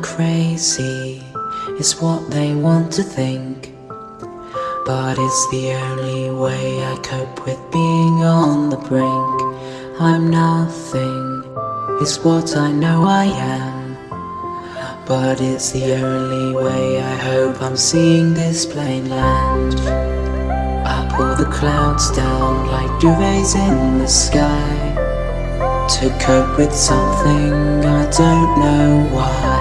crazy, it's what they want to think, but it's the only way I cope with being on the brink. I'm nothing, it's what I know I am, but it's the only way I hope I'm seeing this plain land. I pull the clouds down like duvets in the sky, to cope with something I don't know why.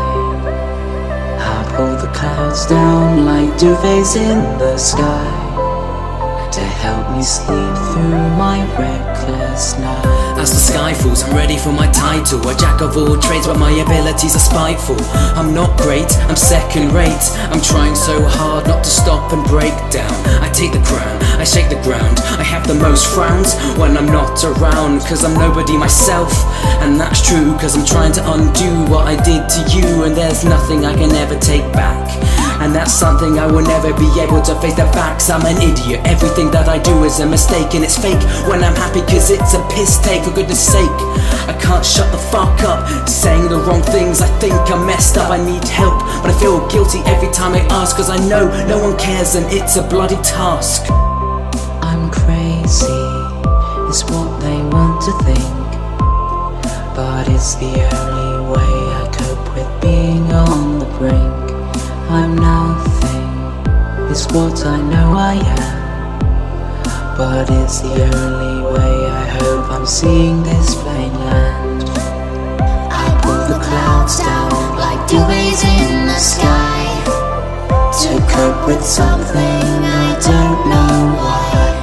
I pull the clouds down like duvets in the sky, to help me sleep through my reckless night. As the sky falls, I'm ready for my title. A jack of all trades, but my abilities are spiteful. I'm not great, I'm second rate. I'm trying so hard not to stop and break down. I take the crown, I shake the ground. I have the most frowns when I'm not around, cause I'm nobody myself. And that's true, cause I'm trying to undo what I did to you, and there's nothing I can ever take back. And that's something I will never be able to face the facts. I'm an idiot, everything that I do is a mistake, and it's fake when I'm happy cause it's a piss take. For goodness sake, I can't shut the fuck up, saying the wrong things. I think I'm messed up, I need help, but I feel guilty every time I ask, cause I know no one cares and it's a bloody task. I'm crazy, it's what they want to think, but it's the only way I cope with being on the brink. I'm nothing, it's what I know I am, but it's the only way I hope I'm seeing this plain land. I pull the clouds down like duvets in the sky, to cope with something I don't know why.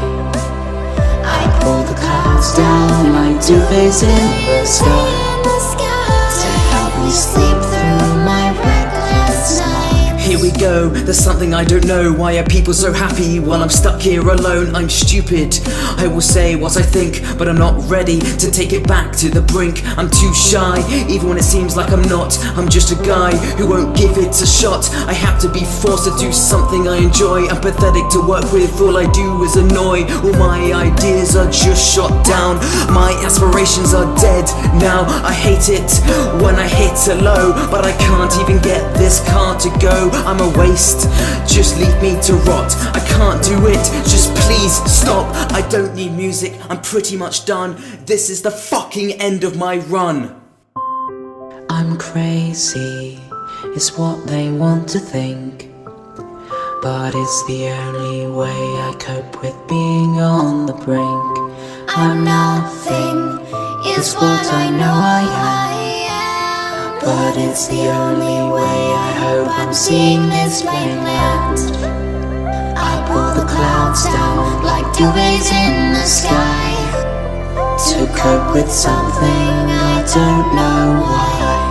I pull the clouds down like duvets in the sky, to help me sleep through my reckless night. Here we go, there's something I don't know. Why are people so happy while I'm stuck here alone? I'm stupid, I will say what I think, but I'm not ready to take it back to the brink. I'm too shy, even when it seems like I'm not. I'm just a guy who won't give it a shot. I have to be forced to do something I enjoy. I'm pathetic to work with, all I do is annoy. All my ideas are just shot down, my aspirations are dead now. I hate it when I hit a low, but I can't even get this car to go. I'm a waste, just leave me to rot. I can't do it, just please stop. I don't need music, I'm pretty much done. This is the fucking end of my run. I'm crazy, it's what they want to think, but it's the only way I cope with being on the brink. I'm nothing, it's what I know I am, but it's the only way I hope I'm seeing this plain land. I pull the clouds down like duvets in the sky, to cope with something I don't know why.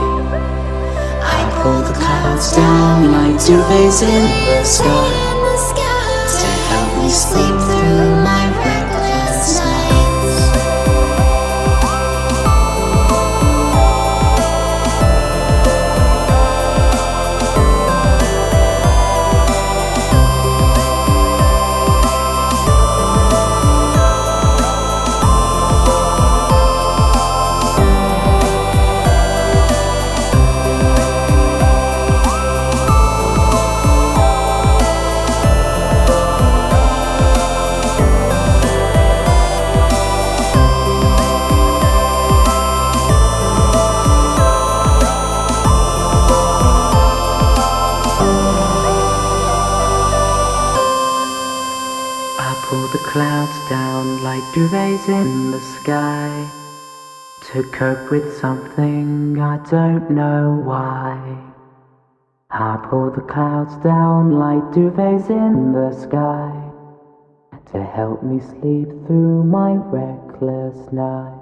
I pull the clouds down like duvets in the sky, to help me sleep through my reckless nights. Pull the clouds down like duvets in the sky, to cope with something I don't know why. I pull the clouds down like duvets in the sky, to help me sleep through my reckless night.